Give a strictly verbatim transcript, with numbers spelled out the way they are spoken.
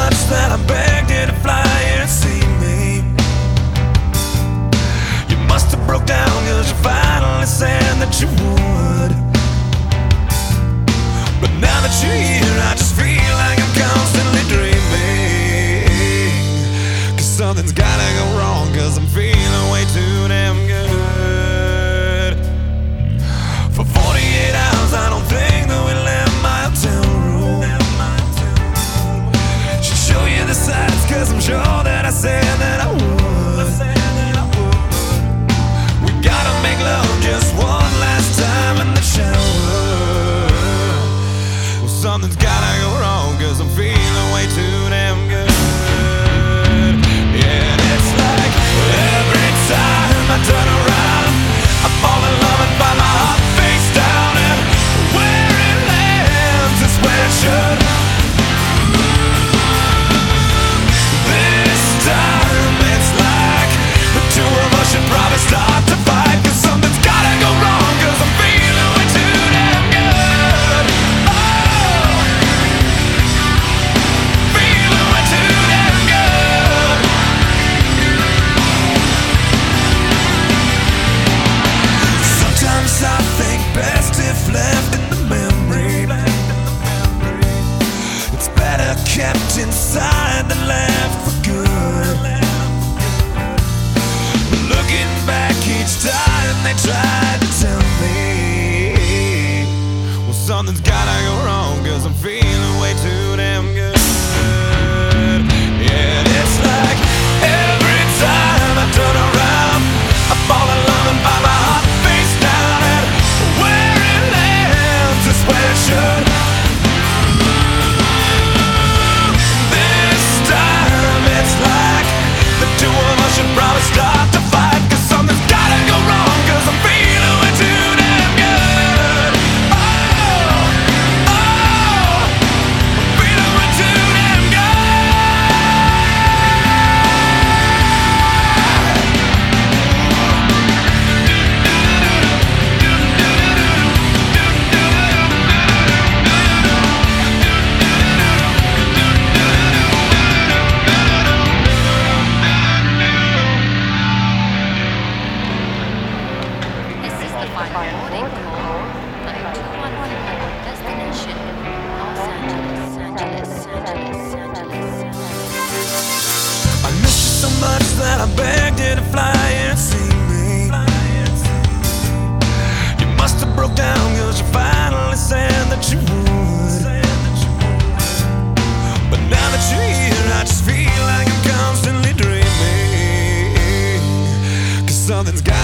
much that I begged you to fly here and see me. You must have broke down cause you finally said that you would. But now that you're here I just feel like I'm constantly dreaming. Cause something's gotta go wrong cause I'm feeling way too damn good. For forty-eight hours I don't think that we left my hotel room. Should show you the sights cause I'm sure that I said that I would. We gotta make love just one last time in the shower. Well, something's gotta go wrong cause I'm feeling way too damn good. Yeah, and it's like every time I turn around I fall in love and find my heart face down, and where it lands is where it should. This time it's like the two of us should probably start to fight, cause something's gotta go wrong cause I'm feeling way too damn good. Oh, feeling way too damn good. Sometimes I think best if left in the memory. It's better kept inside than left for good. Looking back each time they tried to tell me, well, something's gotta go wrong cause I'm feeling way too damn good. Yeah, and it's like every time I turn around I fall in love and find my heart face down, and where it lands is where it should. This time it's like the two of us should probably start to fight, cause something's gotta go wrong cause I'm feeling way too damn good. Oh, oh, I'm feeling way too damn good. This is the final boarding call. nine two one four, destination Los Angeles, Angeles, Angeles, Angeles, Angeles. I miss you so much that I begged you to fly here and see me. You must have broke down cause you finally said that you would. But now that you're here I just feel like I'm constantly dreaming. Cause something's got